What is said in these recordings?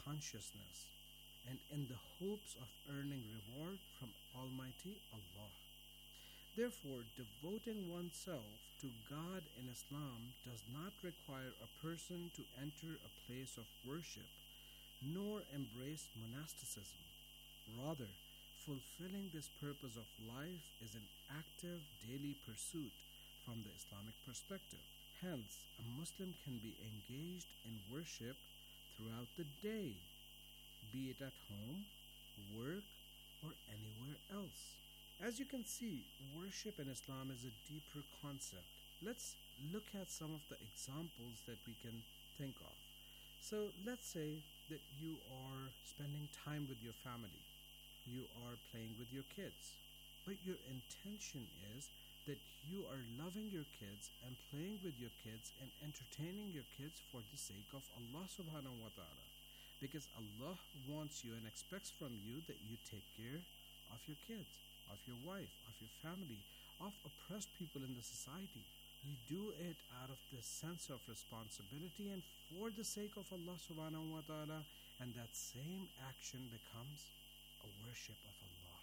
consciousness and in the hopes of earning reward from Almighty Allah. Therefore, devoting oneself to God in Islam does not require a person to enter a place of worship, nor embrace monasticism. Rather, fulfilling this purpose of life is an active daily pursuit from the Islamic perspective. Hence, a Muslim can be engaged in worship throughout the day, be it at home, work, or anywhere else. As you can see, worship in Islam is a deeper concept. Let's look at some of the examples that we can think of. So let's say that you are spending time with your family. You are playing with your kids. But your intention is that you are loving your kids and playing with your kids and entertaining your kids for the sake of Allah subhanahu wa ta'ala. Because Allah wants you and expects from you that you take care of your kids, of your wife, of your family, of oppressed people in the society. You do it out of the sense of responsibility and for the sake of Allah subhanahu wa ta'ala, and that same action becomes a worship of Allah.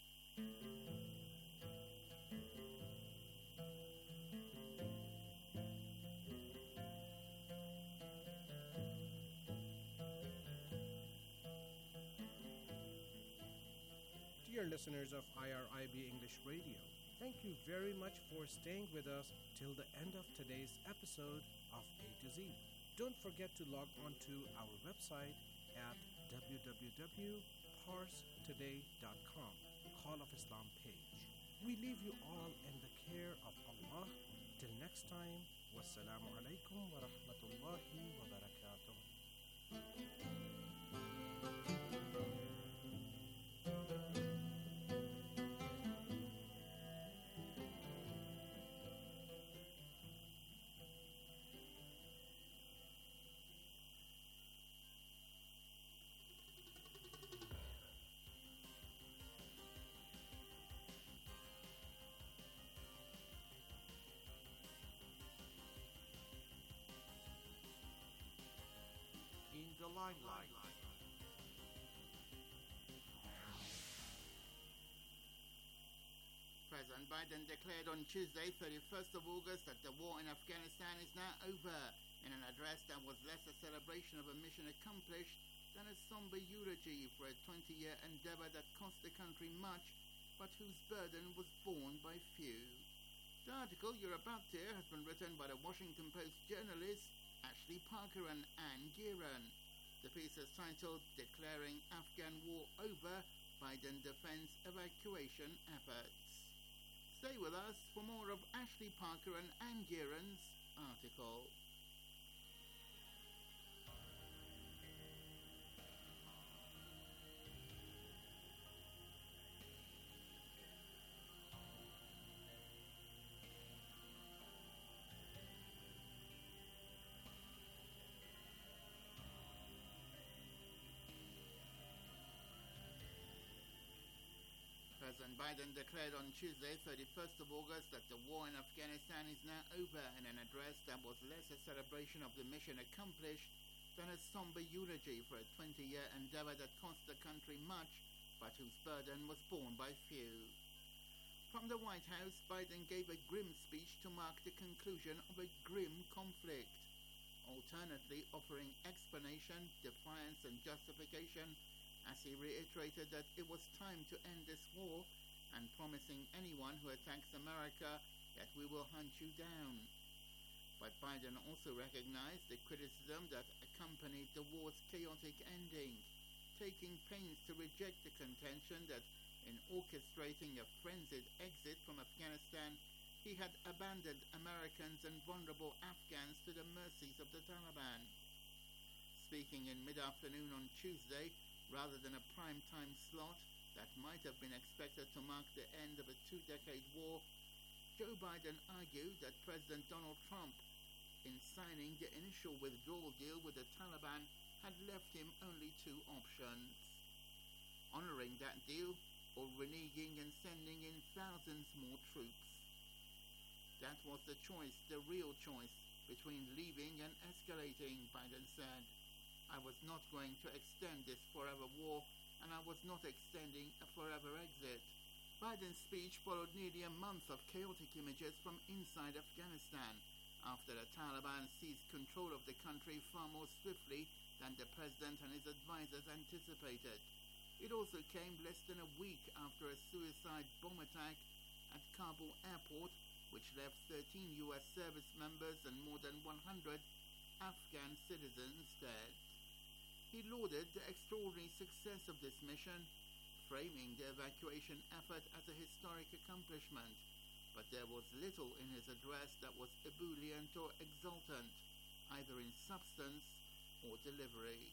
Dear listeners of IRIB English Radio, thank you very much for staying with us till the end of today's episode of A to Z. Don't forget to log on to our website at www.parstoday.com, Call of Islam page. We leave you all in the care of Allah. Till next time, wassalamu alaikum wa rahmatullahi wa barakatuh. In the limelight. President Biden declared on Tuesday, 31st of August, that the war in Afghanistan is now over, in an address that was less a celebration of a mission accomplished than a somber eulogy for a 20-year endeavor that cost the country much, but whose burden was borne by few. The article you're about to hear has been written by the Washington Post journalists Ashley Parker and Ann Gearan. The piece is titled Declaring Afghan War Over, Biden Defends Evacuation Efforts. Stay with us for more of Ashley Parker and Ann Gearan's article. President Biden declared on Tuesday, 31st of August, that the war in Afghanistan is now over, in an address that was less a celebration of the mission accomplished than a somber eulogy for a 20-year endeavor that cost the country much, but whose burden was borne by few. From the White House, Biden gave a grim speech to mark the conclusion of a grim conflict, alternately offering explanation, defiance, and justification as he reiterated that it was time to end this war, and promising anyone who attacks America that we will hunt you down. But Biden also recognized the criticism that accompanied the war's chaotic ending, taking pains to reject the contention that in orchestrating a frenzied exit from Afghanistan, he had abandoned Americans and vulnerable Afghans to the mercies of the Taliban. Speaking in mid-afternoon on Tuesday, rather than a prime-time slot that might have been expected to mark the end of a two-decade war, Joe Biden argued that President Donald Trump, in signing the initial withdrawal deal with the Taliban, had left him only two options: honoring that deal or reneging and sending in thousands more troops. That was the choice, the real choice, between leaving and escalating, Biden said. I was not going to extend this forever war, and I was not extending a forever exit. Biden's speech followed nearly a month of chaotic images from inside Afghanistan, after the Taliban seized control of the country far more swiftly than the president and his advisors anticipated. It also came less than a week after a suicide bomb attack at Kabul airport, which left 13 U.S. service members and more than 100 Afghan citizens dead. He lauded the extraordinary success of this mission, framing the evacuation effort as a historic accomplishment, but there was little in his address that was ebullient or exultant, either in substance or delivery.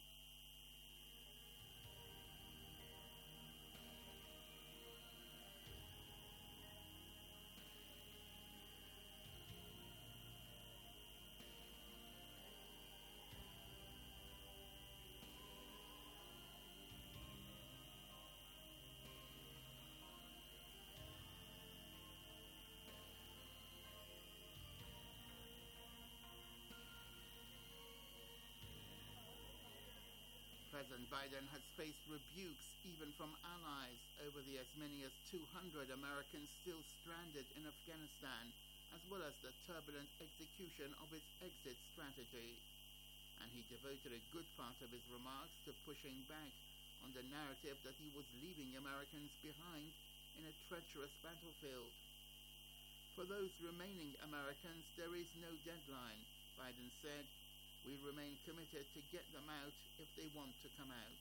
President Biden has faced rebukes even from allies over the as many as 200 Americans still stranded in Afghanistan, as well as the turbulent execution of his exit strategy. And he devoted a good part of his remarks to pushing back on the narrative that he was leaving Americans behind in a treacherous battlefield. For those remaining Americans, there is no deadline, Biden said. We remain committed to get them out if they want to come out.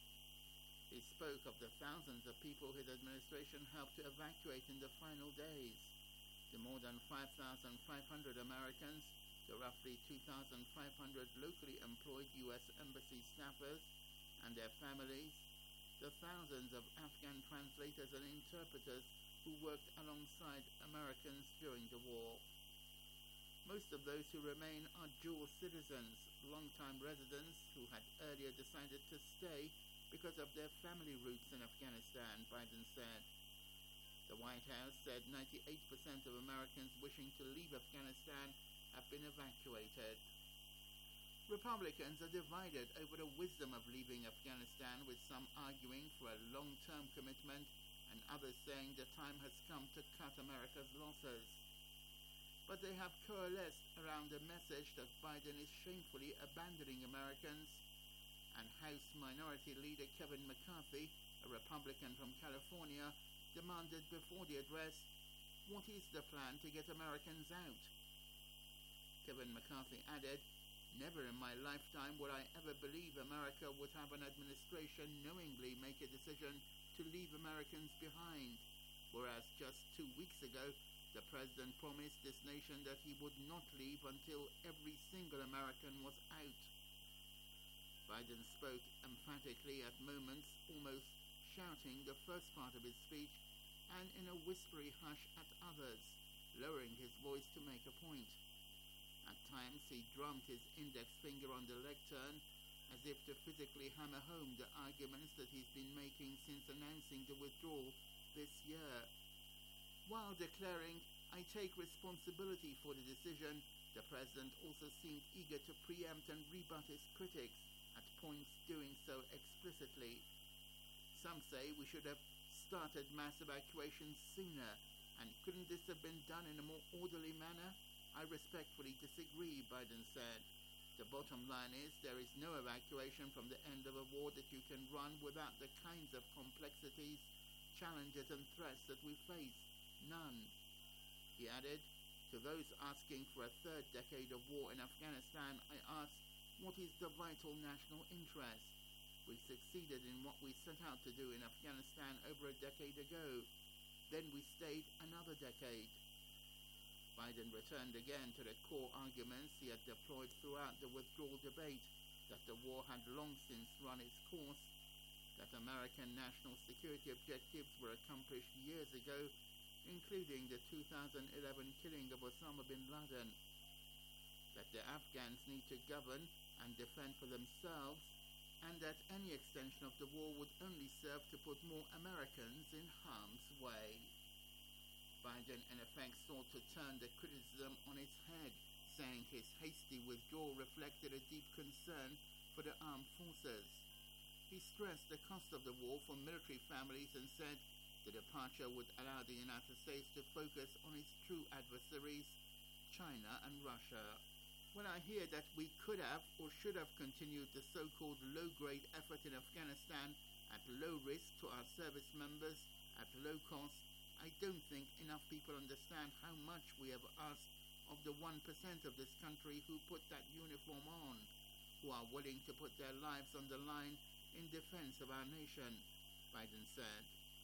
He spoke of the thousands of people his administration helped to evacuate in the final days. The more than 5,500 Americans, the roughly 2,500 locally employed U.S. Embassy staffers and their families, the thousands of Afghan translators and interpreters who worked alongside Americans during the war. Most of those who remain are dual citizens, long-time residents who had earlier decided to stay because of their family roots in Afghanistan, Biden said. The White House said 98% of Americans wishing to leave Afghanistan have been evacuated. Republicans are divided over the wisdom of leaving Afghanistan, with some arguing for a long-term commitment and others saying the time has come to cut America's losses. But they have coalesced around the message that Biden is shamefully abandoning Americans, and House Minority Leader Kevin McCarthy, a Republican from California, demanded before the address, "What is the plan to get Americans out?" Kevin McCarthy added, "Never in my lifetime would I ever believe America would have an administration knowingly make a decision to leave Americans behind, whereas just 2 weeks ago, the president promised this nation that he would not leave until every single American was out." Biden spoke emphatically at moments, almost shouting the first part of his speech, and in a whispery hush at others, lowering his voice to make a point. At times he drummed his index finger on the lectern, as if to physically hammer home the arguments that he's been making since announcing the withdrawal this year. While declaring, "I take responsibility for the decision," the president also seemed eager to preempt and rebut his critics, at points doing so explicitly. Some say we should have started mass evacuations sooner, and couldn't this have been done in a more orderly manner? I respectfully disagree, Biden said. The bottom line is there is no evacuation from the end of a war that you can run without the kinds of complexities, challenges and threats that we face. None. He added, "To those asking for a third decade of war in Afghanistan, I ask, what is the vital national interest? We succeeded in what we set out to do in Afghanistan over a decade ago. Then we stayed another decade." Biden returned again to the core arguments he had deployed throughout the withdrawal debate, that the war had long since run its course, that American national security objectives were accomplished years ago, including the 2011 killing of Osama bin Laden, that the Afghans need to govern and defend for themselves, and that any extension of the war would only serve to put more Americans in harm's way. Biden, in effect, sought to turn the criticism on its head, saying his hasty withdrawal reflected a deep concern for the armed forces. He stressed the cost of the war for military families and said the departure would allow the United States to focus on its true adversaries, China and Russia. When I hear that we could have or should have continued the so-called low-grade effort in Afghanistan at low risk to our service members, at low cost, I don't think enough people understand how much we have asked of the 1% of this country who put that uniform on, who are willing to put their lives on the line in defense of our nation, Biden said.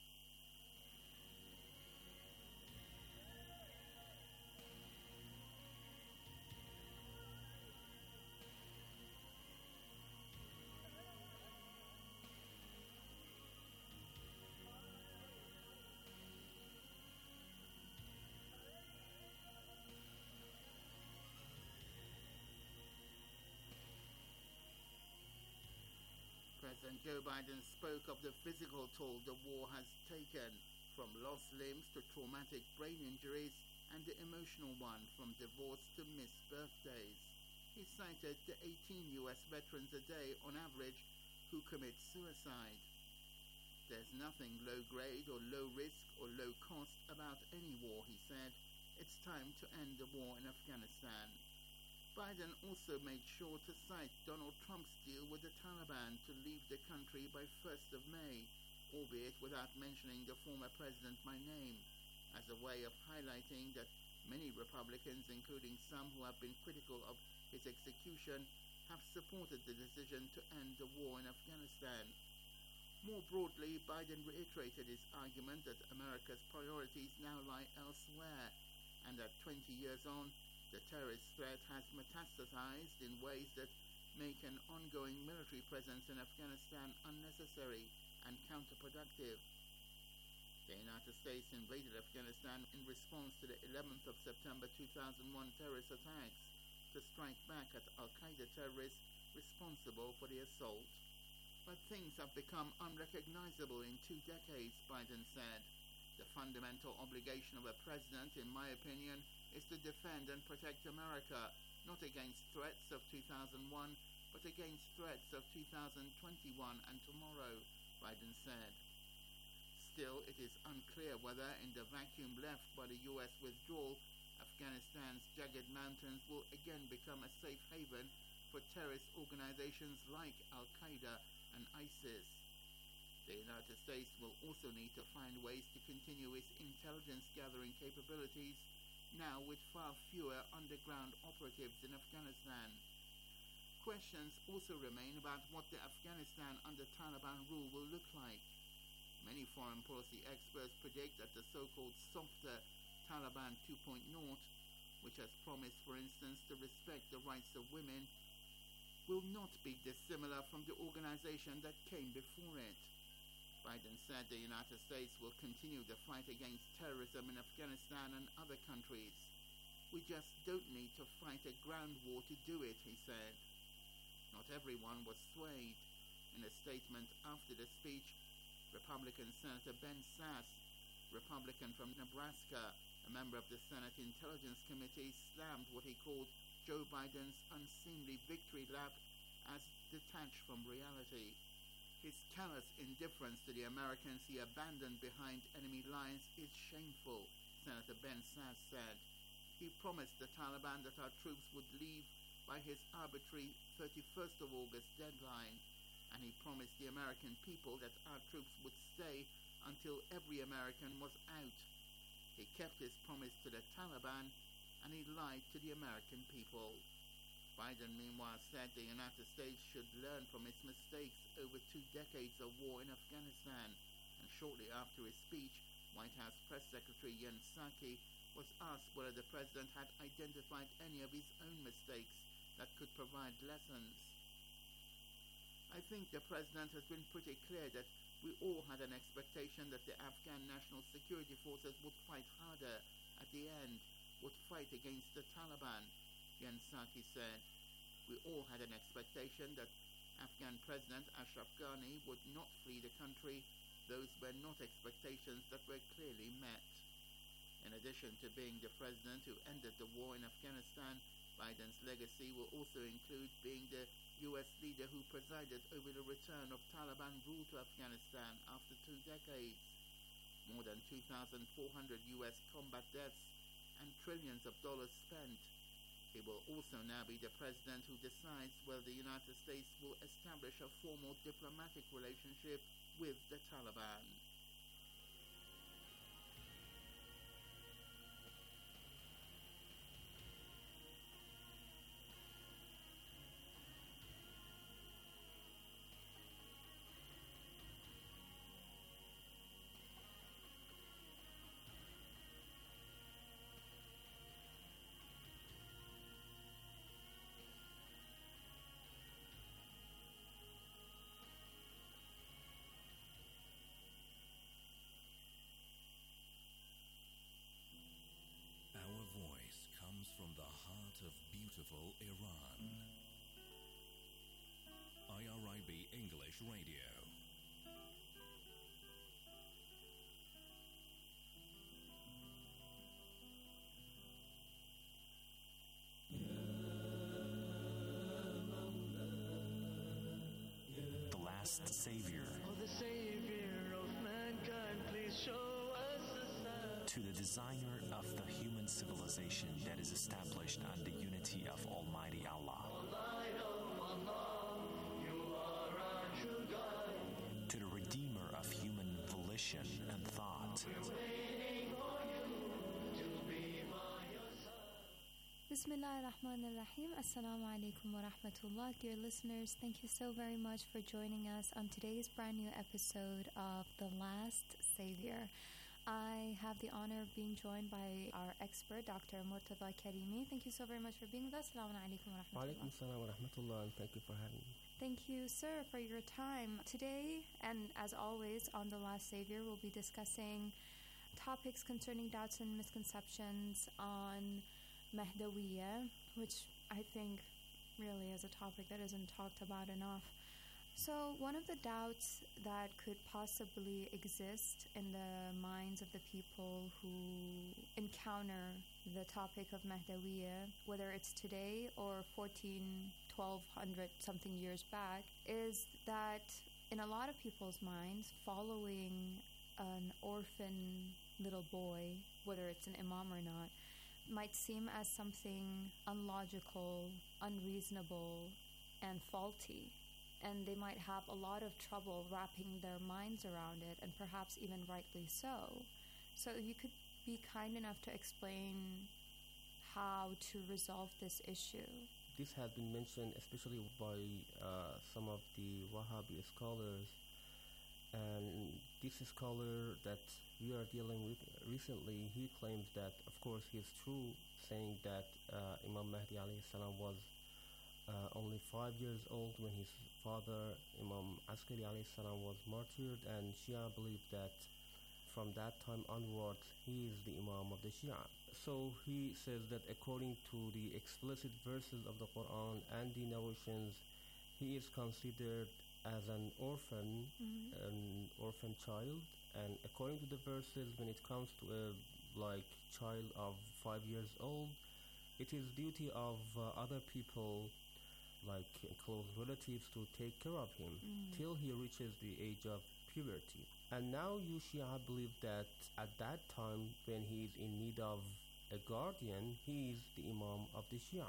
President Joe Biden spoke of the physical toll the war has taken, from lost limbs to traumatic brain injuries, and the emotional one from divorce to missed birthdays. He cited the 18 U.S. veterans a day on average who commit suicide. There's nothing low grade or low risk or low cost about any war, he said. It's time to end the war in Afghanistan. Biden also made sure to cite Donald Trump's deal with the Taliban to leave the country by 1st of May, albeit without mentioning the former president by name, as a way of highlighting that many Republicans, including some who have been critical of his execution, have supported the decision to end the war in Afghanistan. More broadly, Biden reiterated his argument that America's priorities now lie elsewhere, and that 20 years on, the terrorist threat has metastasized in ways that make an ongoing military presence in Afghanistan unnecessary and counterproductive. The United States invaded Afghanistan in response to the 11th of September 2001 terrorist attacks to strike back at al-Qaeda terrorists responsible for the assault. But things have become unrecognizable in 2 decades, Biden said. The fundamental obligation of a president, in my opinion, is to defend and protect America, not against threats of 2001, but against threats of 2021 and tomorrow, Biden said. Still, it is unclear whether, in the vacuum left by the U.S. withdrawal, Afghanistan's jagged mountains will again become a safe haven for terrorist organizations like Al-Qaeda and ISIS. The United States will also need to find ways to continue its intelligence gathering capabilities, now with far fewer underground operatives in Afghanistan. Questions also remain about what the Afghanistan under Taliban rule will look like. Many foreign policy experts predict that the so-called softer Taliban 2.0, which has promised, for instance, to respect the rights of women, will not be dissimilar from the organization that came before it. Biden said the United States will continue the fight against terrorism in Afghanistan and other countries. We just don't need to fight a ground war to do it, he said. Not everyone was swayed. In a statement after the speech, Republican Senator Ben Sasse, Republican from Nebraska, a member of the Senate Intelligence Committee, slammed what he called Joe Biden's unseemly victory lap as detached from reality. His callous indifference to the Americans he abandoned behind enemy lines is shameful, Senator Ben Sasse said. He promised the Taliban that our troops would leave by his arbitrary 31st of August deadline, and he promised the American people that our troops would stay until every American was out. He kept his promise to the Taliban, and he lied to the American people. Biden, meanwhile, said the United States should learn from its mistakes over 2 decades of war in Afghanistan, and shortly after his speech, White House Press Secretary Jen Psaki was asked whether the president had identified any of his own mistakes that could provide lessons. I think the president has been pretty clear that we all had an expectation that the Afghan National Security Forces would fight harder at the end, would fight against the Taliban, Jen Psaki said. We all had an expectation that Afghan President Ashraf Ghani would not flee the country. Those were not expectations that were clearly met. In addition to being the president who ended the war in Afghanistan, Biden's legacy will also include being the U.S. leader who presided over the return of Taliban rule to Afghanistan after 2 decades. More than 2,400 U.S. combat deaths and trillions of dollars spent. He will also now be the president who decides whether the United States will establish a formal diplomatic relationship with the Taliban. Our voice comes from the heart of beautiful Iran. IRIB English Radio. The last Savior. Oh, the Savior of mankind, please show us the sign. To the designer of the human civilization that is established on the unity of Almighty Allah. Light of Allah, you are our true guide. To the redeemer of human volition and thought. We're waiting for you to be by your side. Bismillah ar-Rahman ar-Rahim. Assalamu alaikum wa rahmatullah. Dear listeners, thank you so very much for joining us on today's brand new episode of The Last Savior. I have the honor of being joined by our expert, Dr. Murtada Karimi. Thank you so very much for being with us. Assalamu alaikum wa rahmatullah. Walaikum salam wa rahmatullah, and thank you for having me. Thank you, sir, for your time. Today, and as always, on The Last Savior, we'll be discussing topics concerning doubts and misconceptions on Mahdawiyya, which I think really is a topic that isn't talked about enough. So one of the doubts that could possibly exist in the minds of the people who encounter the topic of Mahdawiyya, whether it's today or 1200 something years back, is that in a lot of people's minds, following an orphan little boy, whether it's an imam or not, might seem as something unlogical, unreasonable, and faulty. And they might have a lot of trouble wrapping their minds around it, and perhaps even rightly so. So if you could be kind enough to explain how to resolve this issue. This has been mentioned especially by some of the Wahhabi scholars, and this scholar that we are dealing with recently, he claims that, of course, he is true, saying that Imam Mahdi alayhi salam was only 5 years old when his father, Imam Askari alayhi salam, was martyred, and Shia believe that from that time onwards, he is the Imam of the Shia. So he says that according to the explicit verses of the Quran and the narrations, he is considered as an orphan, an orphan child, and according to the verses, when it comes to a child of 5 years old, it is duty of other people, like close relatives, to take care of him till he reaches the age of puberty. And now you Shia believe that at that time, when he is in need of a guardian, he is the Imam of the Shia,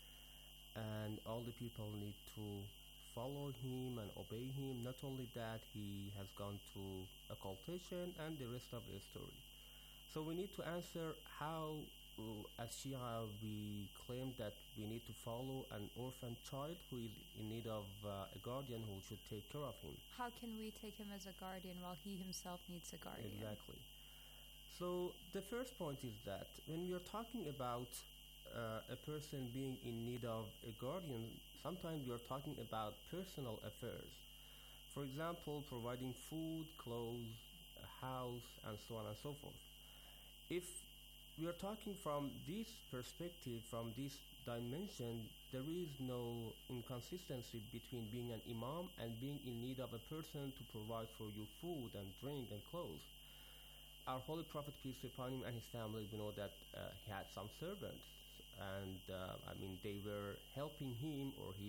and all the people need to follow him and obey him. Not only that, he has gone to occultation and the rest of the story. So we need to answer how, as Shia, we claim that we need to follow an orphan child who is in need of a guardian who should take care of him. How can we take him as a guardian while he himself needs a guardian? Exactly. So the first point is that when we are talking about a person being in need of a guardian, sometimes we are talking about personal affairs. For example, providing food, clothes, a house, and so on and so forth. If we are talking from this perspective, from this dimension, there is no inconsistency between being an imam and being in need of a person to provide for you food and drink and clothes. Our Holy Prophet, peace be upon him, and his family, we know that he had some servants, and they were helping him or his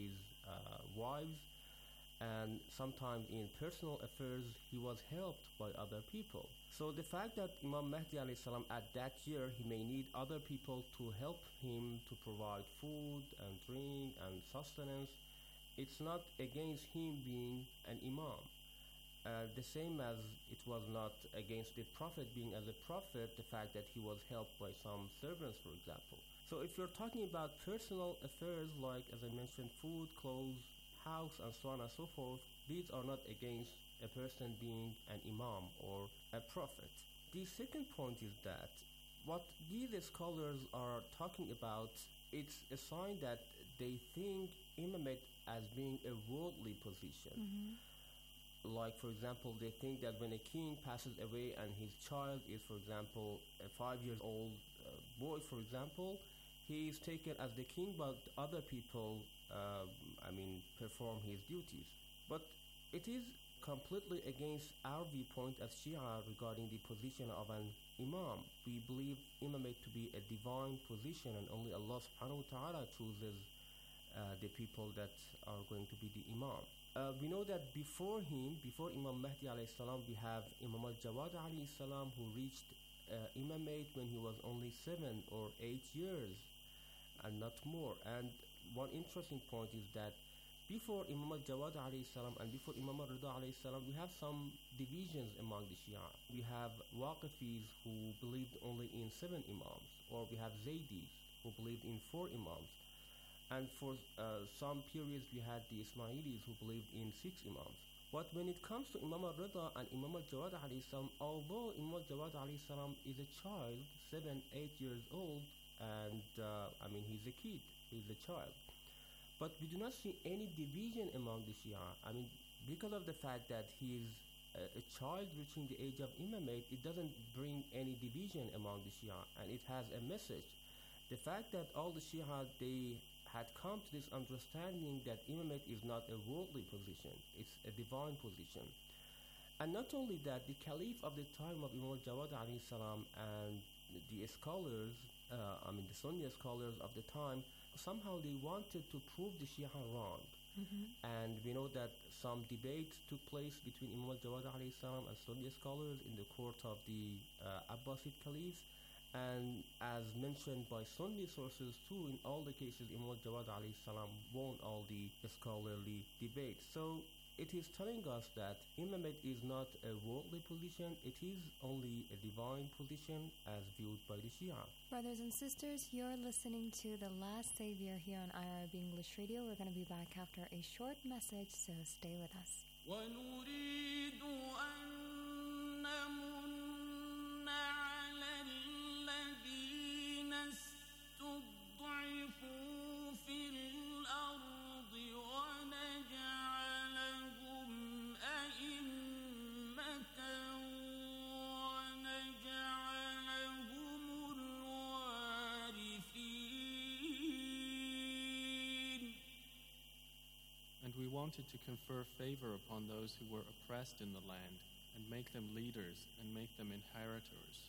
wives, and sometimes in personal affairs he was helped by other people. So the fact that Imam Mahdi alayhi salam at that year he may need other people to help him to provide food and drink and sustenance, it's not against him being an imam. The same as it was not against the Prophet being as a prophet, the fact that he was helped by some servants, for example. So if you're talking about personal affairs like, as I mentioned, food, clothes, house, and so on and so forth, these are not against a person being an imam or a prophet. The second point is that what these scholars are talking about, it's a sign that they think imamate as being a worldly position. Like, for example, they think that when a king passes away and his child is, for example, a 5-year-old boy, for example, he is taken as the king, but other people, perform his duties. But it is completely against our viewpoint as Shia regarding the position of an imam. We believe imamate to be a divine position, and only Allah subhanahu wa ta'ala chooses the people that are going to be the imam. We know that before him, before Imam Mahdi alayhi salam, we have Imam al-Jawad alayhi salam, who reached imamate when he was only 7 or 8 years and not more. And one interesting point is that before Imam al-Jawad alayhi salam and before Imam al-Rida alayhi salam, we have some divisions among the Shia. We have Waqifis who believed only in 7 imams, or we have Zaydis who believed in 4 imams. And for some periods we had the Ismailis who believed in 6 imams. But when it comes to Imam al-Rida and Imam al-Jawad alayhi salam, although Imam al-Jawad alayhi salam is a child, 7, 8 years old, and he's a kid, he's a child. But we do not see any division among the Shia. Because of the fact that he is a child reaching the age of imamate, it doesn't bring any division among the Shia, and it has a message. The fact that all the Shia, they had come to this understanding that imamate is not a worldly position, it's a divine position. And not only that, the caliph of the time of Imam al-Jawad alayhi salam and the scholars, the Sunni scholars of the time, somehow they wanted to prove the Shia wrong. And we know that some debates took place between Imam al-Jawad alayhi salam and Sunni scholars in the court of the Abbasid caliphs. And as mentioned by Sunni sources too, in all the cases Imam al-Jawad alayhi salam won all the scholarly debates. So it is telling us that imamate is not a worldly position, it is only a divine position as viewed by the Shia. Brothers and sisters, you're listening to The Last Savior here on IRB English Radio. We're going to be back after a short message, so stay with us. وَنُرِيدُ أَن نَّمُنَّ عَلَى الَّذِينَ اسْتُضْعِفُوا فِي الْأَرْضِ وَنَجْعَلَهُمْ أَئِمَّةً وَنَجْعَلَهُمُ الْوَارِثِينَ. And we wanted to confer favor upon those who were oppressed in the land, and make them leaders, and make them inheritors.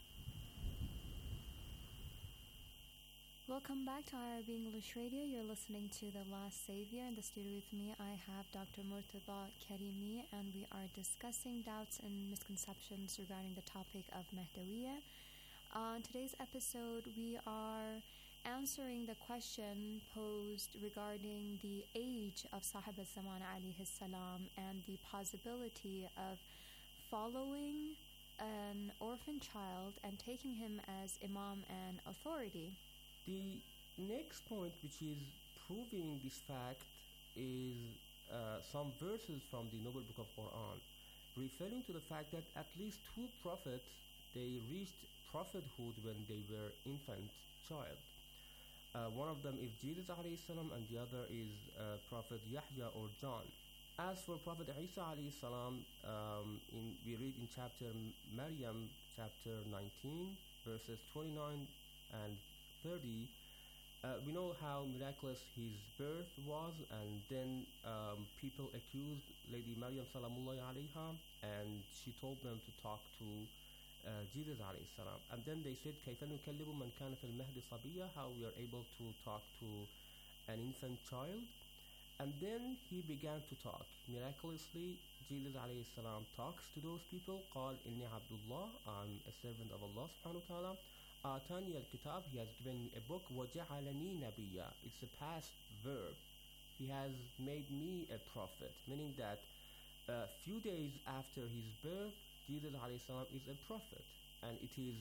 Welcome back to IRB English Radio. You're listening to The Last Savior. In the studio with me, I have Dr. Murtada Karimi, and we are discussing doubts and misconceptions regarding the topic of Mahdawiya. On today's episode, we are answering the question posed regarding the age of Sahib al-Zaman alayhi salam and the possibility of following an orphan child and taking him as imam and authority. The next point, which is proving this fact, is some verses from the Noble Book of Quran, referring to the fact that at least 2 prophets, they reached prophethood when they were infant child. One of them is Jesus alayhi salam, and the other is Prophet Yahya or John. As for Prophet Isa alayhi salam, we read in chapter Maryam, chapter 19, verses 29 and 30, we know how miraculous his birth was, and then people accused Lady Maryam salamullahi alayha, and she told them to talk to Jesus alayhi salam. And then they said, كَيْفَ نُكَلِّمُ مَنْ كَانَ فِي الْمَهْدِ صَبِيًّا, how we are able to talk to an infant child. And then he began to talk. Miraculously, Jesus alayhi salam talks to those people. قال إني عبد الله, I'm a servant of Allah subhanahu wa ta'ala. آتاني الكتاب, he has given me a book. وجعلني نبيا, it's a past verb. He has made me a prophet, meaning that a few days after his birth, Jesus alayhi salam is a prophet. And it is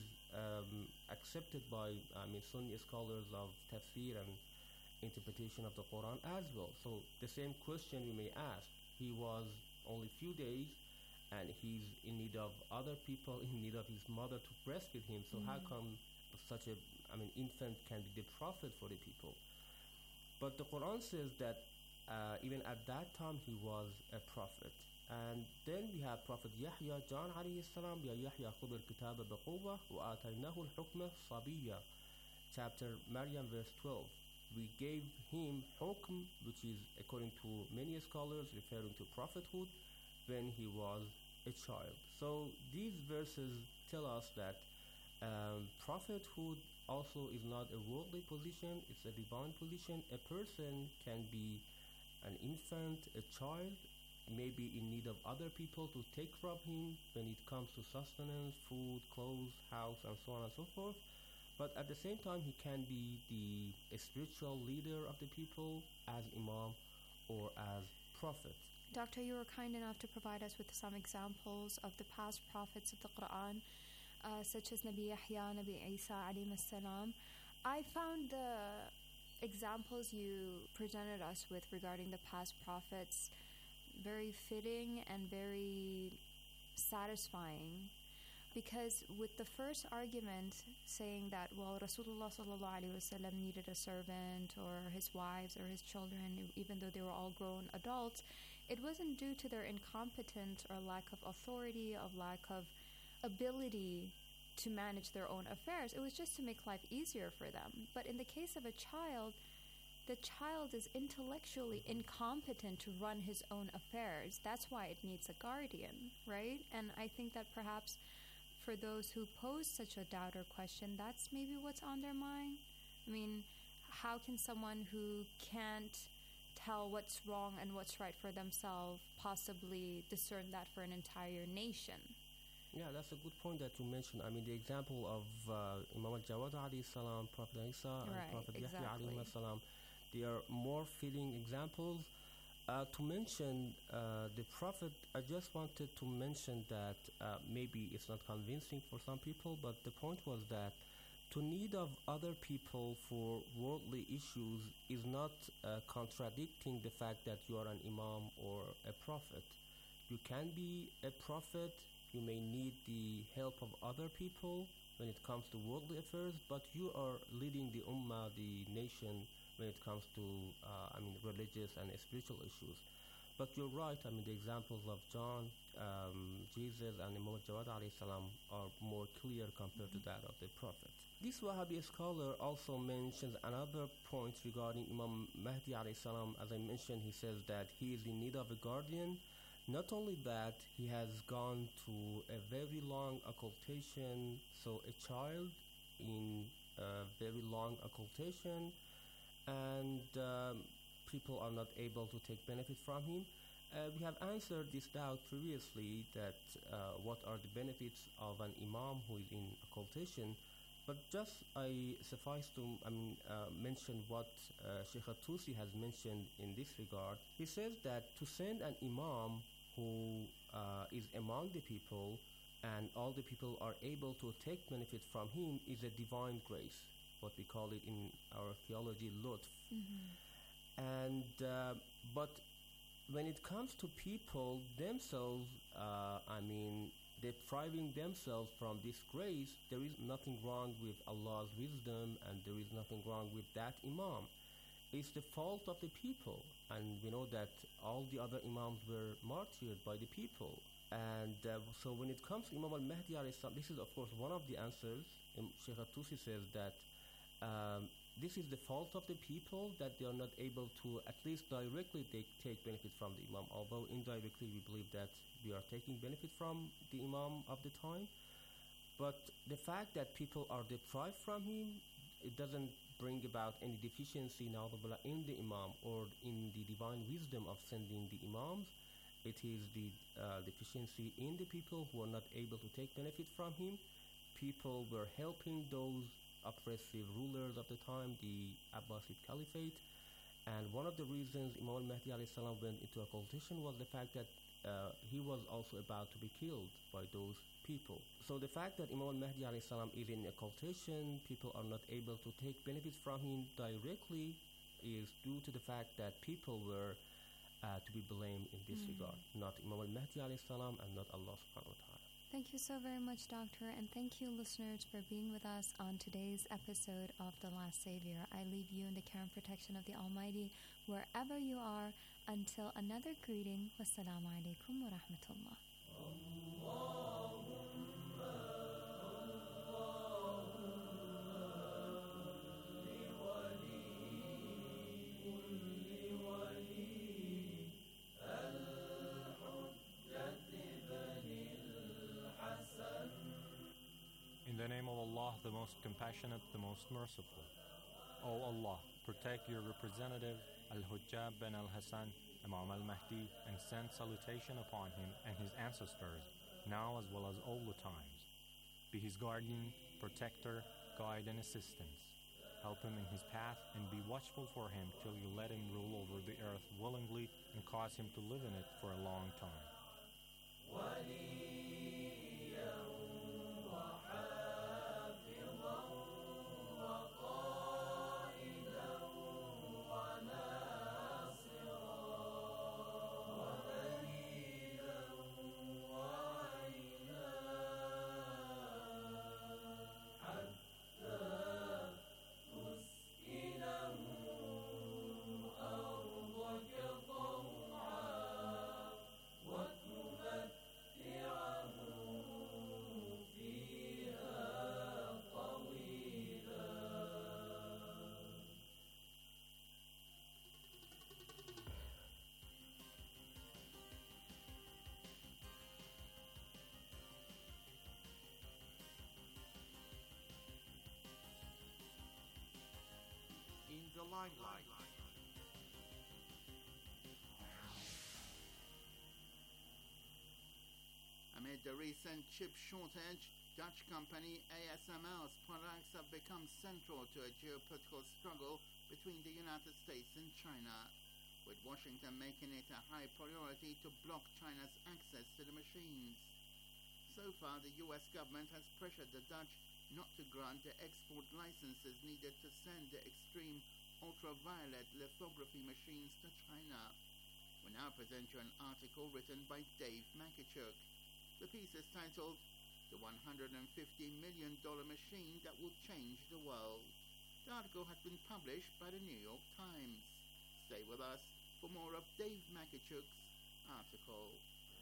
accepted by Sunni scholars of tafsir and interpretation of the Quran as well. So the same question we may ask, he was only few days and he's in need of other people, in need of his mother to breastfeed him. So how come such a infant can be the prophet for the people? But the Quran says that even at that time he was a prophet. And then we have Prophet Yahya, John alayhi salam, Ya Yahya khudh al-kitaba biquwwa wa ataynahu al-hukma sabiyya. Chapter Maryam verse 12. We gave him hukm, which is according to many scholars referring to prophethood when he was a child. So these verses tell us that prophethood also is not a worldly position, it's a divine position. A person can be an infant, a child, may be in need of other people to take from him when it comes to sustenance, food, clothes, house, and so on and so forth. But at the same time, he can be the spiritual leader of the people as imam or as prophet. Doctor, you were kind enough to provide us with some examples of the past prophets of the Quran, such as Nabi Yahya, Nabi Isa alayhi salam. I found the examples you presented us with regarding the past prophets very fitting and very satisfying, because with the first argument saying that, well, Rasulullah sallallahu alaihi wasallam needed a servant or his wives or his children, even though they were all grown adults, it wasn't due to their incompetence or lack of authority, of lack of ability to manage their own affairs. It was just to make life easier for them. But in the case of a child, the child is intellectually incompetent to run his own affairs. That's why it needs a guardian, right? And I think that perhaps for those who pose such a doubt or question, that's maybe what's on their mind. I mean, how can someone who can't tell what's wrong and what's right for themselves possibly discern that for an entire nation? Yeah, that's a good point that you mentioned. I mean, the example of Imam al-Jawad alayhi salam, Prophet Isa, and Prophet Yahya alayhi salam, they are more fitting examples. To mention the Prophet, I just wanted to mention that maybe it's not convincing for some people, but the point was that to need of other people for worldly issues is not contradicting the fact that you are an imam or a prophet. You can be a prophet, you may need the help of other people when it comes to worldly affairs, but you are leading the ummah, the nation, when it comes to religious and spiritual issues. But you're right, the examples of John, Jesus, and Imam Jawad alayhi salam are more clear compared to that of the Prophet. This Wahhabi scholar also mentions another point regarding Imam Mahdi alayhi salam. As I mentioned, he says that he is in need of a guardian. Not only that, he has gone through a very long occultation, so a child in a very long occultation, and people are not able to take benefit from him. We have answered this doubt previously, that what are the benefits of an imam who is in occultation, but just I suffice to mention what Sheikh At-Tusi has mentioned in this regard. He says that to send an imam who is among the people and all the people are able to take benefit from him is a divine grace, what we call it in our theology, lutf. And but when it comes to people themselves, depriving themselves from this grace, there is nothing wrong with Allah's wisdom and there is nothing wrong with that imam. It's the fault of the people, and we know that all the other imams were martyred by the people. And so when it comes to Imam al-Mahdi alayhi salam, this is of course one of the answers. Sheikh At-Tusi says that this is the fault of the people, that they are not able to at least directly take benefit from the imam, although indirectly we believe that we are taking benefit from the imam of the time. But the fact that people are deprived from him, it doesn't bring about any deficiency in the Imam or in the divine wisdom of sending the Imams. It is the deficiency in the people who are not able to take benefit from him. People were helping those oppressive rulers of the time, the Abbasid Caliphate. And one of the reasons Imam al-Mahdi alayhi salam went into occultation was the fact that he was also about to be killed by those people. So the fact that Imam al-Mahdi alayhi salam is in occultation, people are not able to take benefits from him directly, is due to the fact that people were to be blamed in this regard, not Imam al-Mahdi alayhi salam and not Allah subhanahu wa ta'ala. Thank you so very much, Doctor, and thank you, listeners, for being with us on today's episode of The Last Savior. I leave you in the care and protection of the Almighty, wherever you are, until another greeting. Wassalamu alaikum wa rahmatullah. In the name of Allah, the most compassionate, the most merciful. O Allah, protect your representative Al-Hujjab bin Al-Hassan, Imam al-Mahdi, and send salutation upon him and his ancestors, now as well as all the times. Be his guardian, protector, guide, and assistance. Help him in his path and be watchful for him till you let him rule over the earth willingly and cause him to live in it for a long time. In the limelight. Amid the recent chip shortage, Dutch company ASML's products have become central to a geopolitical struggle between the United States and China, with Washington making it a high priority to block China's access to the machines. So far, the US government has pressured the Dutch not to grant the export licenses needed to send the extreme ultraviolet lithography machines to China. We now present you an article written by Dave Makachuk. The piece is titled The $150 Million Machine That Will Change the World. The article has been published by the New York Times. Stay with us for more of Dave Makachuk's article.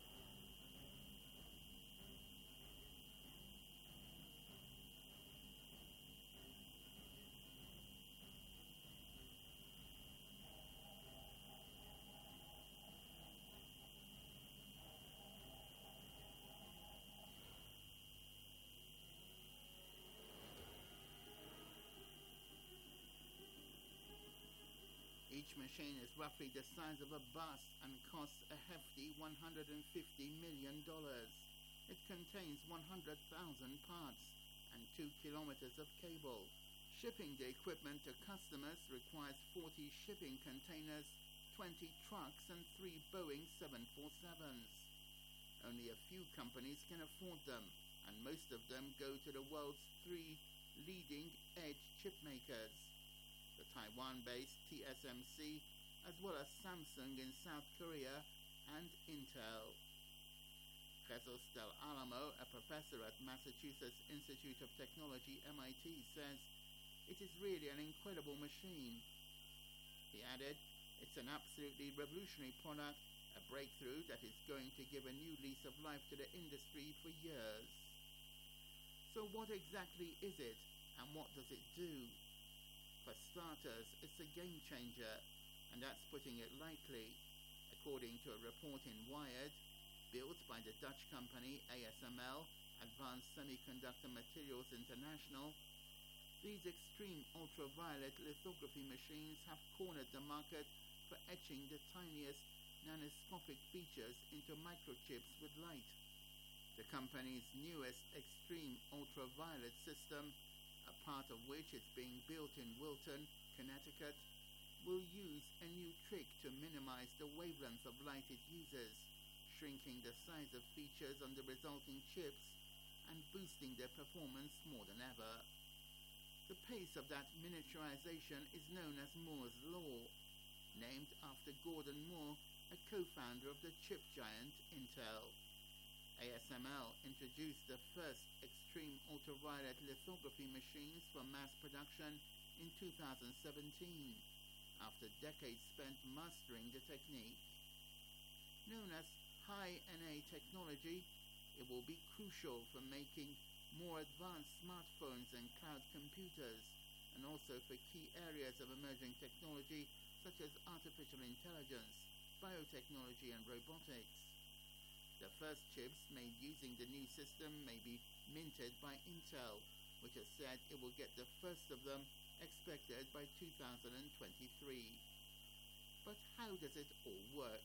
Each machine is roughly the size of a bus and costs a hefty $150 million. It contains 100,000 parts and 2 kilometers of cable. Shipping the equipment to customers requires 40 shipping containers, 20 trucks, and 3 Boeing 747s. Only a few companies can afford them, and most of them go to the world's 3 leading edge chip makers: the Taiwan-based TSMC, as well as Samsung in South Korea and Intel. Jesus Del Alamo, a professor at Massachusetts Institute of Technology, MIT, says, "It is really an incredible machine." He added, "It's an absolutely revolutionary product, a breakthrough that is going to give a new lease of life to the industry for years." So what exactly is it, and what does it do? For starters, it's a game changer, and that's putting it lightly. According to a report in Wired, built by the Dutch company ASML, Advanced Semiconductor Materials International, These extreme ultraviolet lithography machines have cornered the market for etching the tiniest nanoscopic features into microchips with light. The company's newest extreme ultraviolet system, a part of which is being built in Wilton, Connecticut, will use a new trick to minimize the wavelength of light it uses, shrinking the size of features on the resulting chips and boosting their performance more than ever. The pace of that miniaturization is known as Moore's Law, named after Gordon Moore, a co-founder of the chip giant Intel. ASML introduced the first extreme ultraviolet lithography machines for mass production in 2017, after decades spent mastering the technique. Known as High NA technology, it will be crucial for making more advanced smartphones and cloud computers, and also for key areas of emerging technology such as artificial intelligence, biotechnology, and robotics. The first chips made using the new system may be minted by Intel, which has said it will get the first of them expected by 2023. But how does it all work?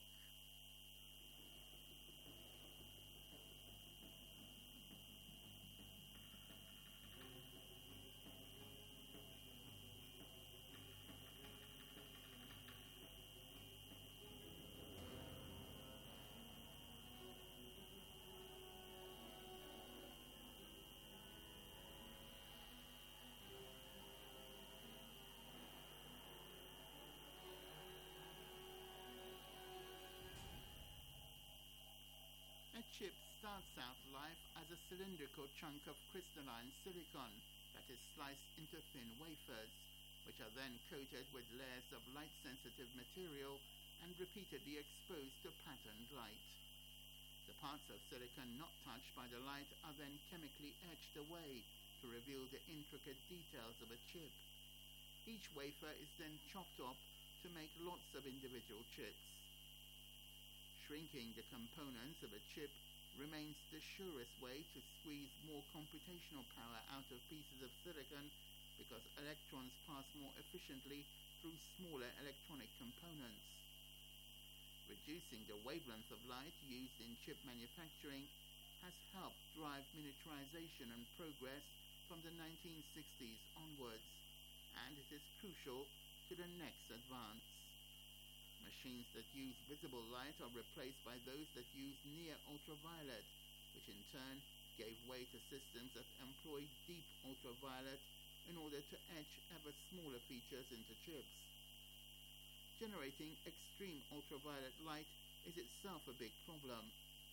A chip starts out life as a cylindrical chunk of crystalline silicon that is sliced into thin wafers, which are then coated with layers of light-sensitive material and repeatedly exposed to patterned light. The parts of silicon not touched by the light are then chemically etched away to reveal the intricate details of a chip. Each wafer is then chopped up to make lots of individual chips. Shrinking the components of a chip remains the surest way to squeeze more computational power out of pieces of silicon because electrons pass more efficiently through smaller electronic components. Reducing the wavelength of light used in chip manufacturing has helped drive miniaturization and progress from the 1960s onwards, and it is crucial to the next advance. Machines that use visible light are replaced by those that use near ultraviolet, which in turn gave way to systems that employ deep ultraviolet in order to etch ever smaller features into chips. Generating extreme ultraviolet light is itself a big problem.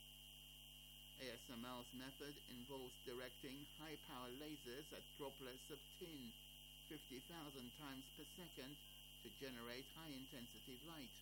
ASML's method involves directing high-power lasers at droplets of tin 50,000 times per second to generate high-intensity light.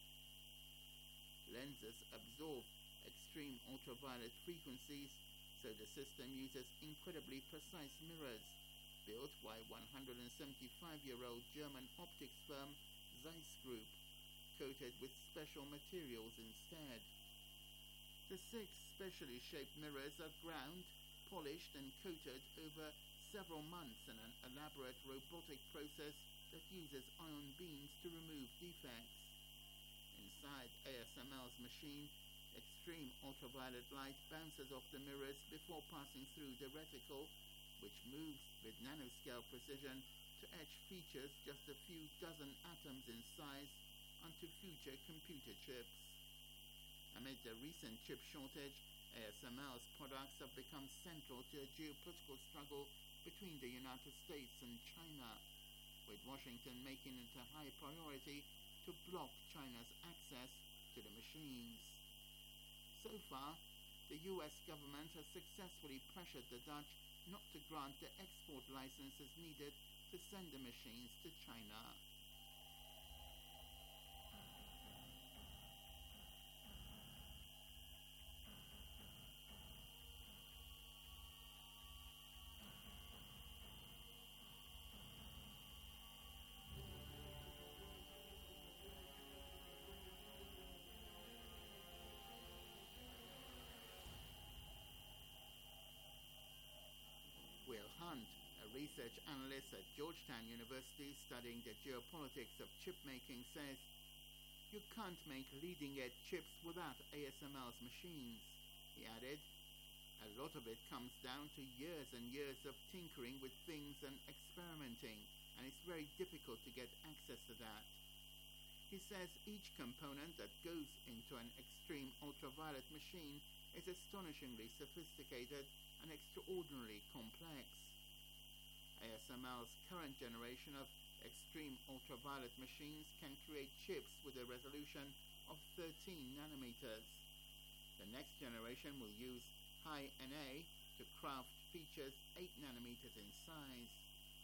Lenses absorb extreme ultraviolet frequencies, so the system uses incredibly precise mirrors, built by 175-year-old German optics firm Zeiss Group, coated with special materials instead. The 6 specially shaped mirrors are ground, polished, and coated over several months in an elaborate robotic process that uses ion beams to remove defects. Inside ASML's machine, extreme ultraviolet light bounces off the mirrors before passing through the reticle, which moves with nanoscale precision to etch features just a few dozen atoms in size onto future computer chips. Amid the recent chip shortage, ASML's products have become central to a geopolitical struggle between the United States and China, with Washington making it a high priority to block China's access to the machines. So far, the US government has successfully pressured the Dutch not to grant the export licenses needed to send the machines to China. Will Hunt, a research analyst at Georgetown University studying the geopolitics of chip making, says, "You can't make leading-edge chips without ASML's machines." He added, "A lot of it comes down to years and years of tinkering with things and experimenting, and it's very difficult to get access to that." He says each component that goes into an extreme ultraviolet machine is astonishingly sophisticated and extraordinarily complex. ASML's current generation of extreme ultraviolet machines can create chips with a resolution of 13 nanometers. The next generation will use high NA to craft features 8 nanometers in size.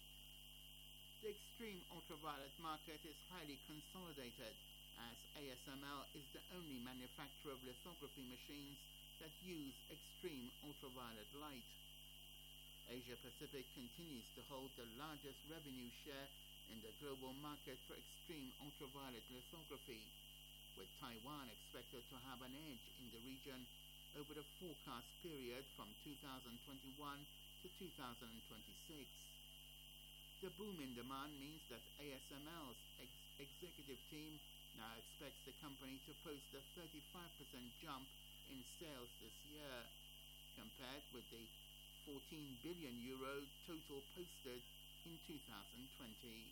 The extreme ultraviolet market is highly consolidated, as ASML is the only manufacturer of lithography machines that use extreme ultraviolet light. Asia Pacific continues to hold the largest revenue share in the global market for extreme ultraviolet lithography, with Taiwan expected to have an edge in the region over the forecast period from 2021 to 2026. The boom in demand means that ASML's executive team now expects the company to post a 35% jump in sales this year, compared with the €14 billion total posted in 2020.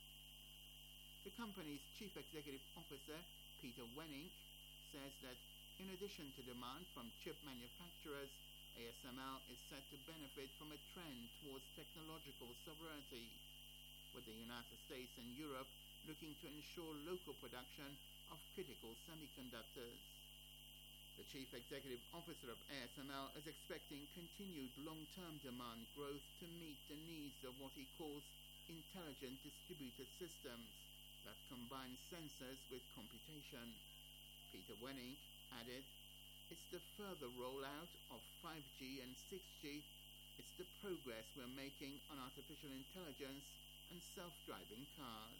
The company's chief executive officer, Peter Wennink, says that in addition to demand from chip manufacturers, ASML is set to benefit from a trend towards technological sovereignty, with the United States and Europe looking to ensure local production of critical semiconductors. The chief executive officer of ASML is expecting continued long-term demand growth to meet the needs of what he calls intelligent distributed systems that combine sensors with computation. Peter Wennink added, "It's the further rollout of 5G and 6G. It's the progress we're making on artificial intelligence and self-driving cars."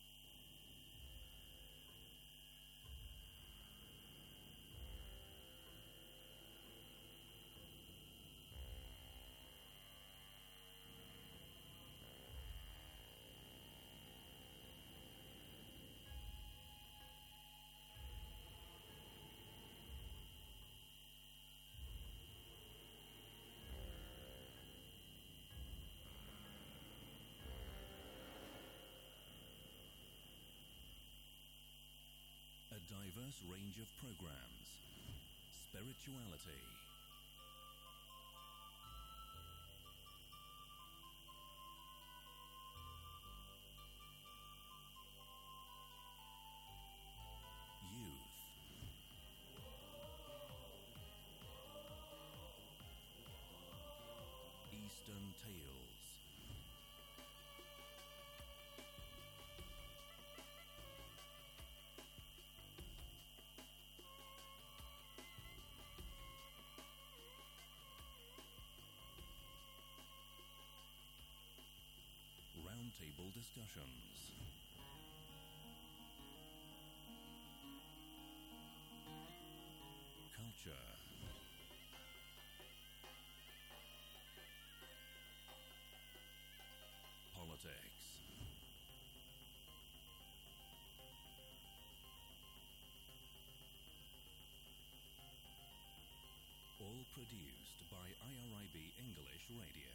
A diverse range of programs, spirituality, youth, Eastern tales, roundtable discussions, culture, politics, all produced by IRIB English Radio.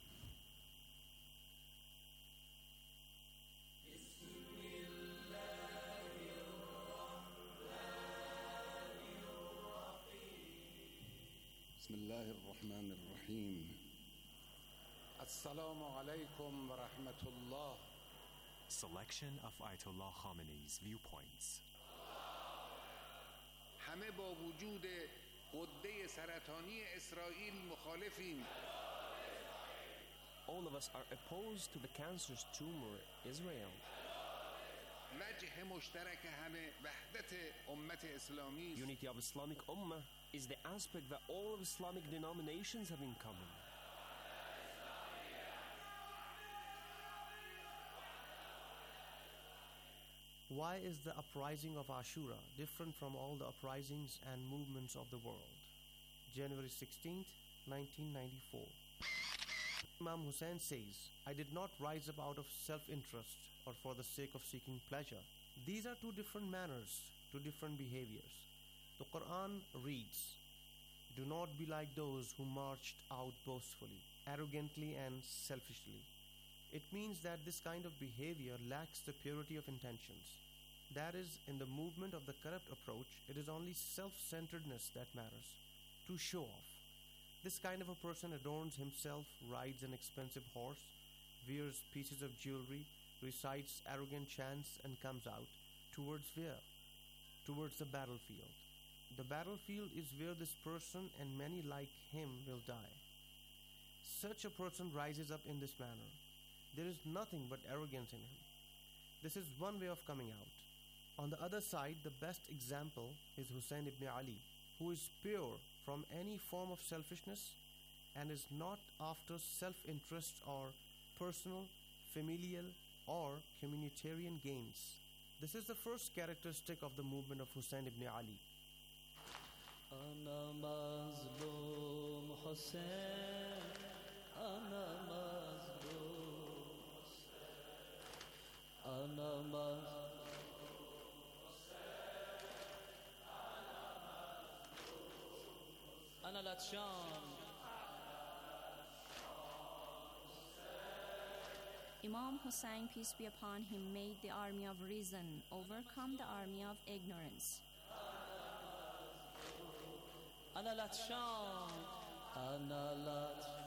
بسم الله الرحمن الرحيم. السلام عليكم ورحمة الله. Selection of Ayatollah Khamenei's viewpoints. همه با وجود غده سرطانی اسرائیل مخالفیم. All of us are opposed to the cancerous tumor Israel. وجه مشترک همه وحدت امت اسلامی است. Unity of Islamic Ummah is the aspect that all of Islamic denominations have in common. Why is the uprising of Ashura different from all the uprisings and movements of the world? January 16th, 1994. Imam Hussein says, I did not rise up out of self-interest or for the sake of seeking pleasure. These are two different manners, two different behaviors. The Quran reads, do not be like those who marched out boastfully, arrogantly and selfishly. It means that this kind of behavior lacks the purity of intentions. That is, in the movement of the corrupt approach, it is only self-centeredness that matters, to show off. This kind of a person adorns himself, rides an expensive horse, wears pieces of jewelry, recites arrogant chants and comes out. Towards where? Towards the battlefield. The battlefield is where this person and many like him will die. Such a person rises up in this manner. There is nothing but arrogance in him. This is one way of coming out. On the other side, the best example is Hussein ibn Ali, who is pure from any form of selfishness and is not after self-interest or personal, familial, or communitarian gains. This is the first characteristic of the movement of Hussein ibn Ali. أنا مظلوم حسين أنا مظلوم أنا مظلوم أنا لاتشان Imam Hussein, peace be upon him, made the army of reason overcome the army of ignorance. أنا لاتشان أنا لاتشان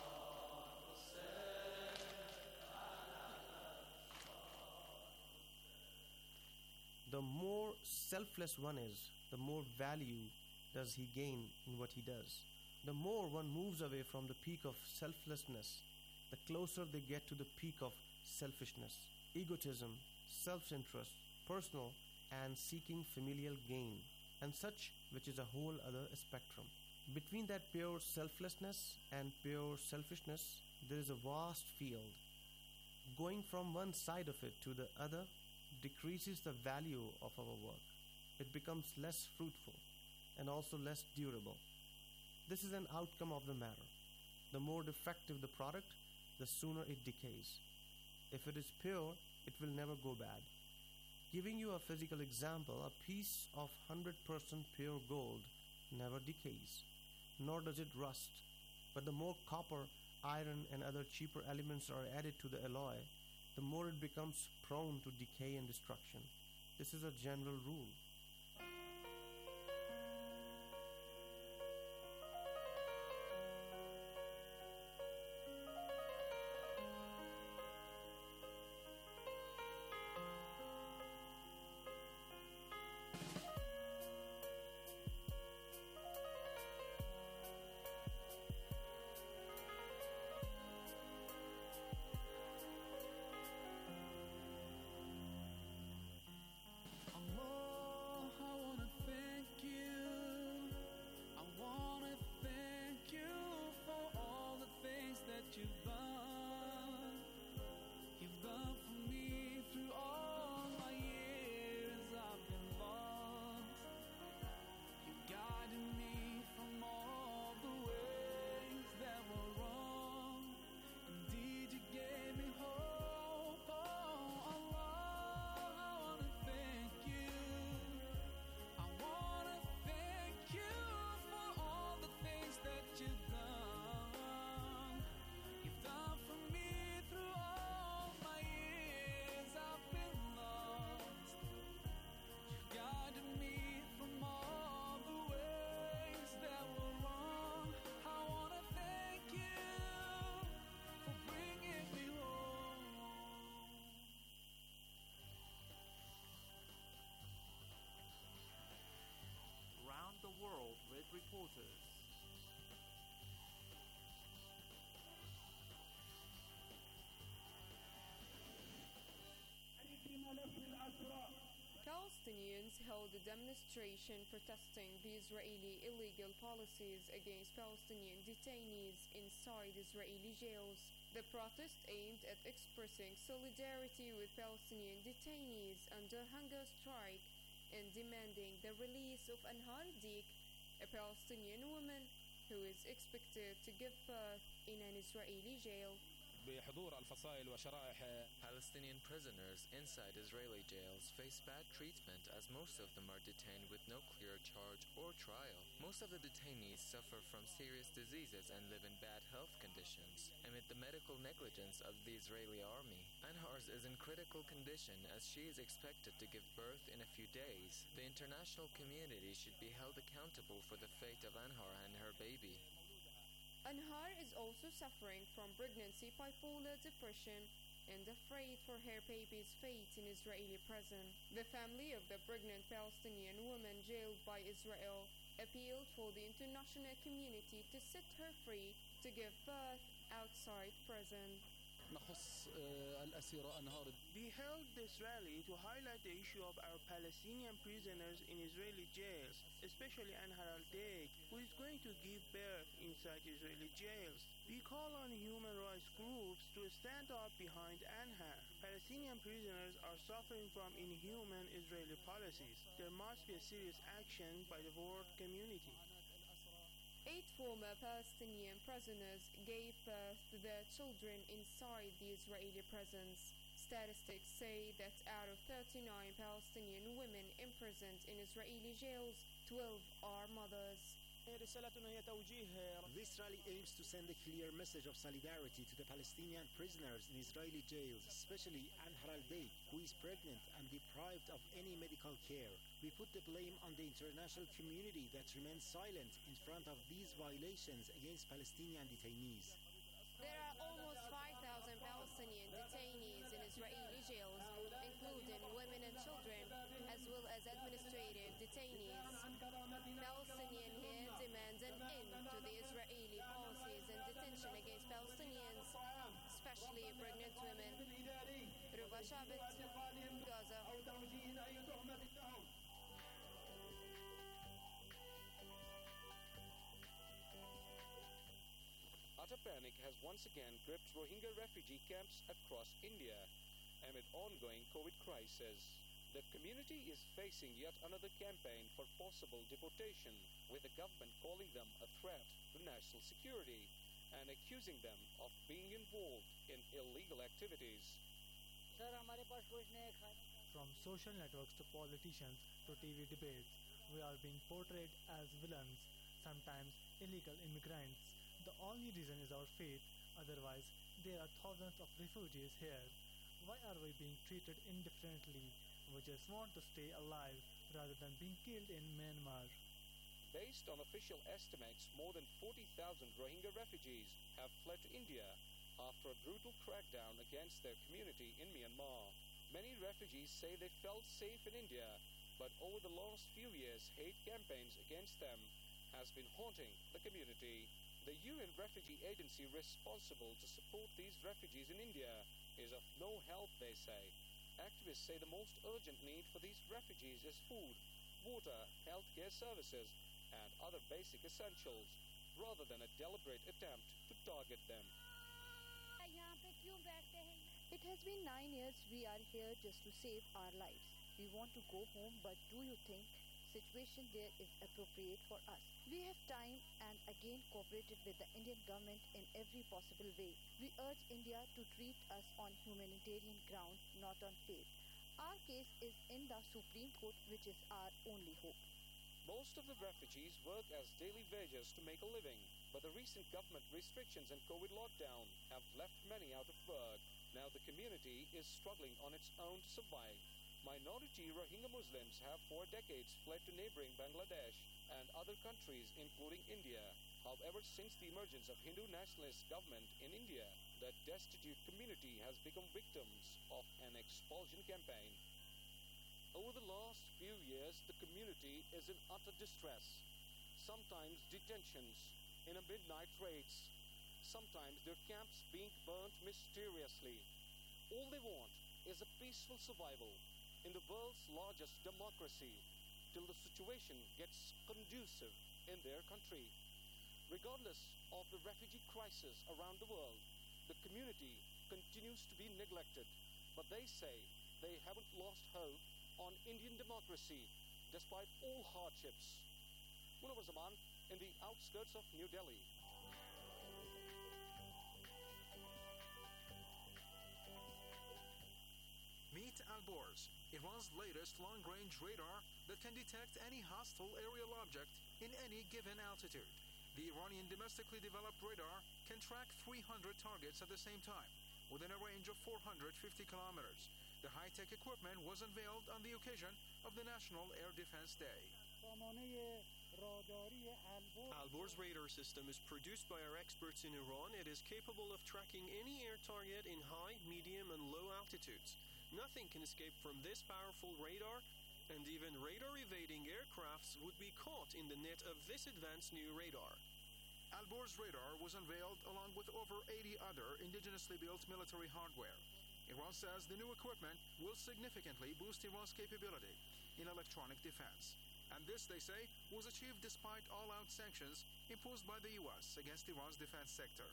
The more selfless one is, the more value does he gain in what he does. The more one moves away from the peak of selflessness, the closer they get to the peak of selfishness, egotism, self-interest, personal, and seeking familial gain, and such, which is a whole other spectrum. Between that pure selflessness and pure selfishness, there is a vast field. Going from one side of it to the other decreases the value of our work. It becomes less fruitful and also less durable. This is an outcome of the matter. The more defective the product, the sooner it decays. If it is pure, it will never go bad. Giving you a physical example, a piece of 100% pure gold never decays, nor does it rust. But the more copper, iron, and other cheaper elements are added to the alloy, the more it becomes prone to decay and destruction. This is a general rule. You've done for me through all my years I've been lost. You guided me from all the ways that were wrong. Indeed, you gave me hope. Oh Allah, I wanna thank you. I wanna thank you for all the things that you've done. You've done for me through all my years I've been lost. You've guided me from all the ways that were wrong. I wanna thank you for bringing me home. Round the world with reporters. Palestinians held a demonstration protesting the Israeli illegal policies against Palestinian detainees inside Israeli jails. The protest aimed at expressing solidarity with Palestinian detainees under hunger strike and demanding the release of Anhar Dik, a Palestinian woman who is is expected to give birth in an Israeli jail. بحضور الفصائل وشرائح. Palestinian prisoners inside Israeli jails face bad treatment as most of them are detained with no clear charge or trial. Most of the detainees suffer from serious diseases and live in bad health conditions. Amid the medical negligence of the Israeli army, Anhars is in critical condition as she is expected to give birth in a few days. The international community should be held accountable for the fate of Anhar and her baby. Anhar is also suffering from pregnancy bipolar depression and afraid for her baby's fate in Israeli prison. The family of the pregnant Palestinian woman jailed by Israel appealed for the international community to set her free to give birth outside prison. نخص الأسيرة أنهار. We held this rally to highlight the issue of our Palestinian prisoners in Israeli jails, especially Anhar al-Deik, who is going to give birth inside Israeli jails. We call on human rights groups to stand up behind Anhar. Palestinian prisoners are suffering from inhuman Israeli policies. There must be a serious action by the world community. 8 former Palestinian prisoners gave birth to their children inside the Israeli prisons. Statistics say that out of 39 Palestinian women imprisoned in Israeli jails, 12 are mothers. This rally aims to send a clear message of solidarity to the Palestinian prisoners in Israeli jails, especially Anhar al-Deik, who is pregnant and deprived of any medical care. We put the blame on the international community that remains silent in front of these violations against Palestinian detainees. There are almost 5,000 Palestinian detainees in Israeli jails, including women and children, as well as administrative detainees. Palestinian here demand an end to the Israeli policies and detention against Palestinians, especially pregnant women. Ruba Shabbat, Gaza. Utter panic has once again gripped Rohingya refugee camps across India amid ongoing COVID crisis. The community is facing yet another campaign for possible deportation, with the government calling them a threat to national security and accusing them of being involved in illegal activities. From social networks to politicians to TV debates, we are being portrayed as villains, sometimes illegal immigrants. The only reason is our faith, otherwise there are thousands of refugees here. Why are we being treated indifferently? We just want to stay alive rather than being killed in Myanmar. Based on official estimates, more than 40,000 Rohingya refugees have fled to India after a brutal crackdown against their community in Myanmar. Many refugees say they felt safe in India, but over the last few years, hate campaigns against them has been haunting the community. The UN Refugee Agency responsible to support these refugees in India is of no help, they say. Activists say the most urgent need for these refugees is food, water, healthcare services, and other basic essentials, rather than a deliberate attempt to target them. It has been 9 years we are here just to save our lives. We want to go home, but do you think situation there is appropriate for us? We have time and again cooperated with the Indian government in every possible way. We urge India to treat us on humanitarian ground, not on faith. Our case is in the Supreme Court, which is our only hope. Most of the refugees work as daily wages to make a living, but the recent government restrictions and COVID lockdown have left many out of work. Now the community is struggling on its own to survive. Minority Rohingya Muslims have for decades fled to neighboring Bangladesh and other countries including India. However, since the emergence of Hindu nationalist government in India, the destitute community has become victims of an expulsion campaign. Over the last few years, the community is in utter distress. Sometimes detentions in a midnight raids, sometimes their camps being burnt mysteriously. All they want is a peaceful survival in the world's largest democracy till the situation gets conducive in their country. Regardless of the refugee crisis around the world, the community continues to be neglected, but they say they haven't lost hope on Indian democracy despite all hardships. Munawar Zaman, in the outskirts of New Delhi. Meet Alborz, Iran's latest long-range radar that can detect any hostile aerial object in any given altitude. The Iranian domestically developed radar can track 300 targets at the same time, within a range of 450 kilometers. The high-tech equipment was unveiled on the occasion of the National Air Defense Day. Alborz radar system is produced by our experts in Iran. It is capable of tracking any air target in high, medium, and low altitudes. Nothing can escape from this powerful radar, and even radar-evading aircrafts would be caught in the net of this advanced new radar. Alborz radar was unveiled along with over 80 other indigenously built military hardware. Iran says the new equipment will significantly boost Iran's capability in electronic defense. And this, they say, was achieved despite all-out sanctions imposed by the U.S. against Iran's defense sector.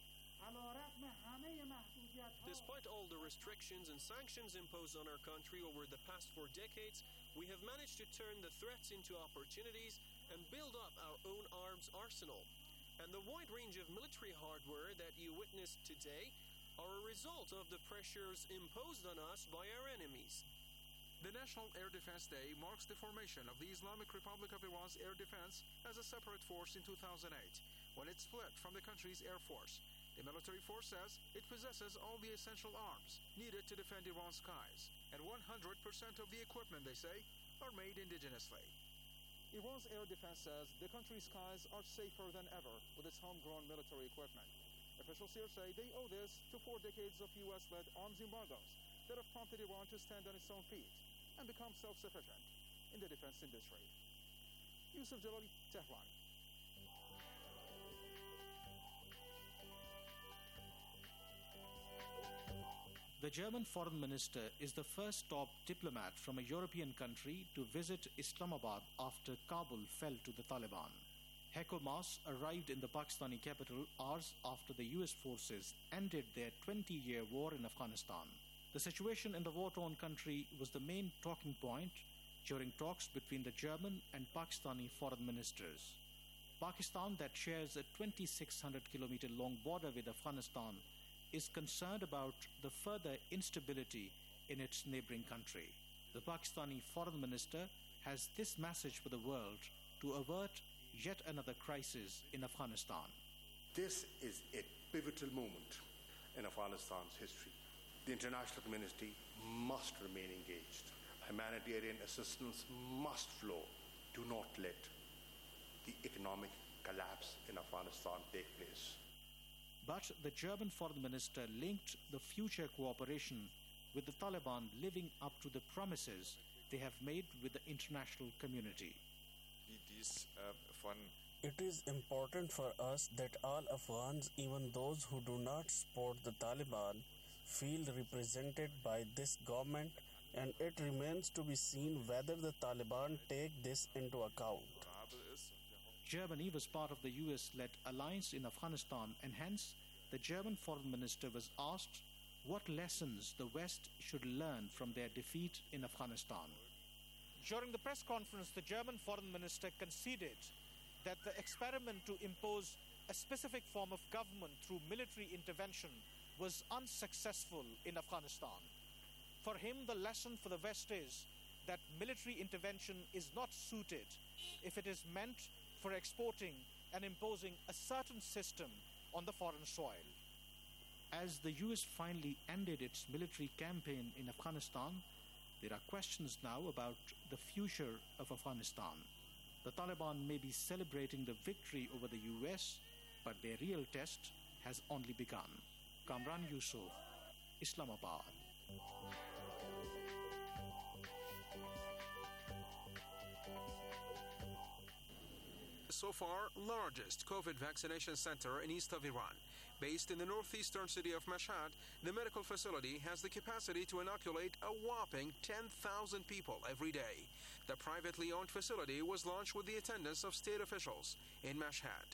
Despite all the restrictions and sanctions imposed on our country over the past 4 decades, we have managed to turn the threats into opportunities and build up our own arms arsenal. And the wide range of military hardware that you witnessed today are a result of the pressures imposed on us by our enemies. The National Air Defense Day marks the formation of the Islamic Republic of Iran's air defense as a separate force in 2008, when it split from the country's air force. The military force says it possesses all the essential arms needed to defend Iran's skies, and 100% of the equipment, they say, are made indigenously. Iran's air defense says the country's skies are safer than ever with its homegrown military equipment. Officials here say they owe this to 4 decades of U.S.-led arms embargoes that have prompted Iran to stand on its own feet and become self-sufficient in the defense industry. Yusuf Jalali, Tehran. The German foreign minister is the first top diplomat from a European country to visit Islamabad after Kabul fell to the Taliban. Heiko Maas arrived in the Pakistani capital hours after the US forces ended their 20-year war in Afghanistan. The situation in the war-torn country was the main talking point during talks between the German and Pakistani foreign ministers. Pakistan, that shares a 2,600-kilometer long border with Afghanistan, is concerned about the further instability in its neighboring country. The Pakistani foreign minister has this message for the world to avert yet another crisis in Afghanistan. This is a pivotal moment in Afghanistan's history. The international community must remain engaged. Humanitarian assistance must flow. Do not let the economic collapse in Afghanistan take place. But the German foreign minister linked the future cooperation with the Taliban living up to the promises they have made with the international community. It is important for us that all Afghans, even those who do not support the Taliban, feel represented by this government, and it remains to be seen whether the Taliban take this into account. Germany was part of the US-led alliance in Afghanistan, and hence the German foreign minister was asked what lessons the West should learn from their defeat in Afghanistan. During the press conference, the German foreign minister conceded that the experiment to impose a specific form of government through military intervention was unsuccessful in Afghanistan. For him, the lesson for the West is that military intervention is not suited if it is meant for exporting and imposing a certain system on the foreign soil. As the US finally ended its military campaign in Afghanistan, there are questions now about the future of Afghanistan. The Taliban may be celebrating the victory over the US, but their real test has only begun. Kamran Yusuf, Islamabad. So far, largest COVID vaccination center in east of Iran. Based in the northeastern city of Mashhad, the medical facility has the capacity to inoculate a whopping 10,000 people every day. The privately owned facility was launched with the attendance of state officials in Mashhad.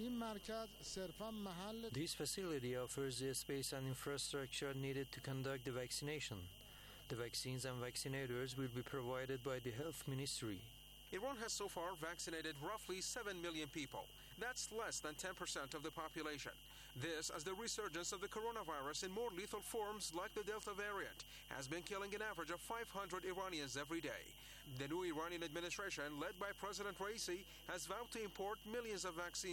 This facility offers the space and infrastructure needed to conduct the vaccination. The vaccines and vaccinators will be provided by the Health Ministry. Iran has so far vaccinated roughly 7 million people. That's less than 10% of the population. This as the resurgence of the coronavirus in more lethal forms like the Delta variant has been killing an average of 500 Iranians every day. The new Iranian administration, led by President Raisi, has vowed to import millions of vaccines